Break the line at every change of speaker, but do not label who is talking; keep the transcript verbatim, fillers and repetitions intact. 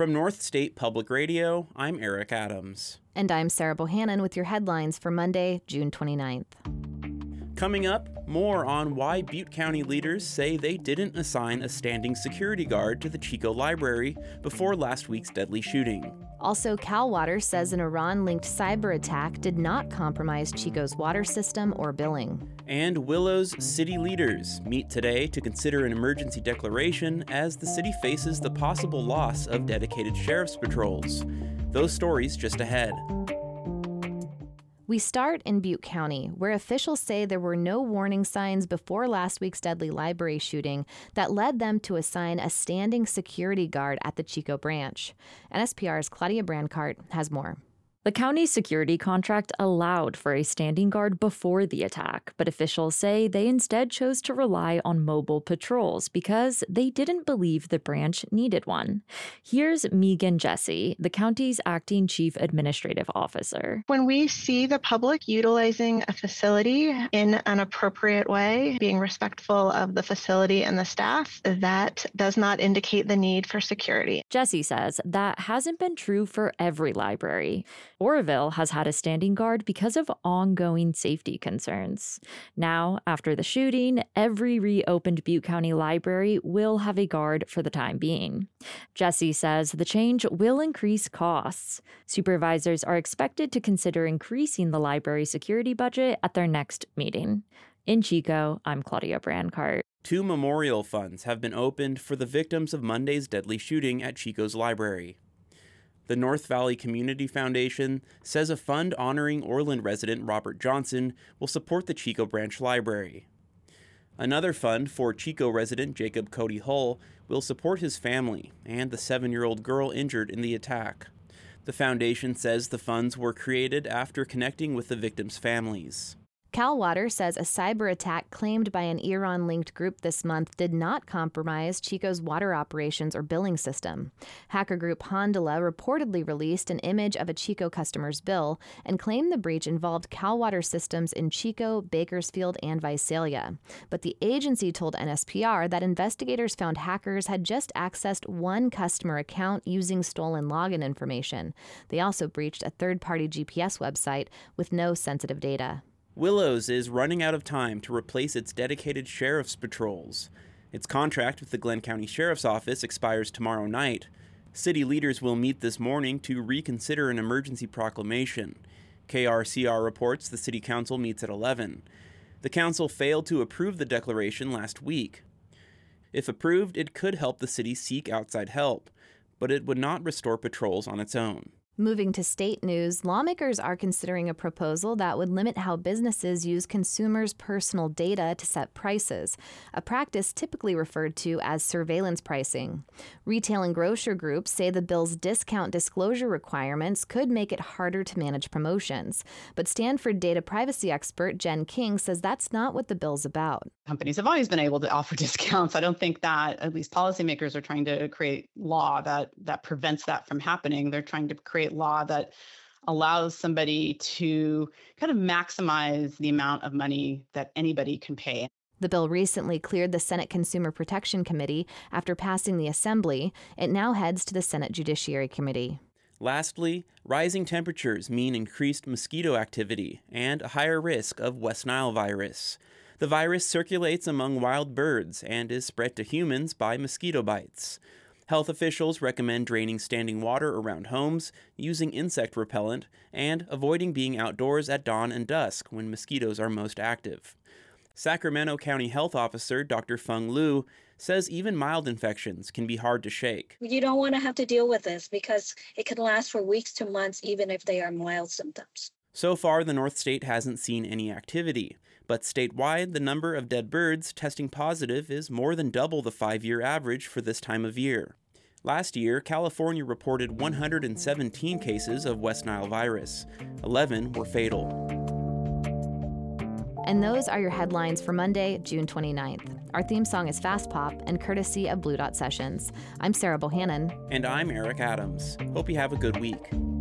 From North State Public Radio, I'm Eric Adams.
And I'm Sarah Bohannon with your headlines for Monday, June twenty-ninth.
Coming up, more on why Butte County leaders say they didn't assign a standing security guard to the Chico Library before last week's deadly shooting.
Also, Cal Water says an Iran-linked cyber attack did not compromise Chico's water system or billing.
And Willow's city leaders meet today to consider an emergency declaration as the city faces the possible loss of dedicated sheriff's patrols. Those stories just ahead.
We start in Butte County, where officials say there were no warning signs before last week's deadly library shooting that led them to assign a standing security guard at the Chico branch. N S P R's Claudia Brancart has more.
The county's security contract allowed for a standing guard before the attack, but officials say they instead chose to rely on mobile patrols because they didn't believe the branch needed one. Here's Megan Jesse, the county's acting chief administrative officer.
When we see the public utilizing a facility in an appropriate way, being respectful of the facility and the staff, that does not indicate the need for security.
Jesse says that hasn't been true for every library. Oroville has had a standing guard because of ongoing safety concerns. Now, after the shooting, every reopened Butte County library will have a guard for the time being. Jesse says the change will increase costs. Supervisors are expected to consider increasing the library security budget at their next meeting. In Chico, I'm Claudia Brancart.
Two memorial funds have been opened for the victims of Monday's deadly shooting at Chico's library. The North Valley Community Foundation says a fund honoring Orland resident Robert Johnson will support the Chico Branch Library. Another fund for Chico resident Jacob Cody Hull will support his family and the seven-year-old girl injured in the attack. The foundation says the funds were created after connecting with the victims' families.
Cal Water says a cyber attack claimed by an Iran-linked group this month did not compromise Chico's water operations or billing system. Hacker group Hondala reportedly released an image of a Chico customer's bill and claimed the breach involved Cal Water systems in Chico, Bakersfield, and Visalia. But the agency told N S P R that investigators found hackers had just accessed one customer account using stolen login information. They also breached a third-party G P S website with no sensitive data.
Willows is running out of time to replace its dedicated sheriff's patrols. Its contract with the Glenn County Sheriff's Office expires tomorrow night. City leaders will meet this morning to reconsider an emergency proclamation. K R C R reports the City Council meets at eleven. The council failed to approve the declaration last week. If approved, it could help the city seek outside help, but it would not restore patrols on its own.
Moving to state news, lawmakers are considering a proposal that would limit how businesses use consumers' personal data to set prices, a practice typically referred to as surveillance pricing. Retail and grocer groups say the bill's discount disclosure requirements could make it harder to manage promotions. But Stanford data privacy expert Jen King says that's not what the bill's about.
Companies have always been able to offer discounts. I don't think that at least policymakers are trying to create law that that prevents that from happening. They're trying to create law that allows somebody to kind of maximize the amount of money that anybody can pay.
The bill recently cleared the Senate Consumer Protection Committee after passing the Assembly. It now heads to the Senate Judiciary Committee.
Lastly, rising temperatures mean increased mosquito activity and a higher risk of West Nile virus. The virus circulates among wild birds and is spread to humans by mosquito bites. Health officials recommend draining standing water around homes, using insect repellent, and avoiding being outdoors at dawn and dusk when mosquitoes are most active. Sacramento County Health Officer Doctor Feng Liu says even mild infections can be hard to shake.
You don't want to have to deal with this because it can last for weeks to months even if they are mild symptoms.
So far, the North State hasn't seen any activity, but statewide, the number of dead birds testing positive is more than double the five-year average for this time of year. Last year, California reported one hundred seventeen cases of West Nile virus. eleven were fatal.
And those are your headlines for Monday, June twenty-ninth. Our theme song is Fast Pop and courtesy of Blue Dot Sessions. I'm Sarah Bohannon.
And I'm Eric Adams. Hope you have a good week.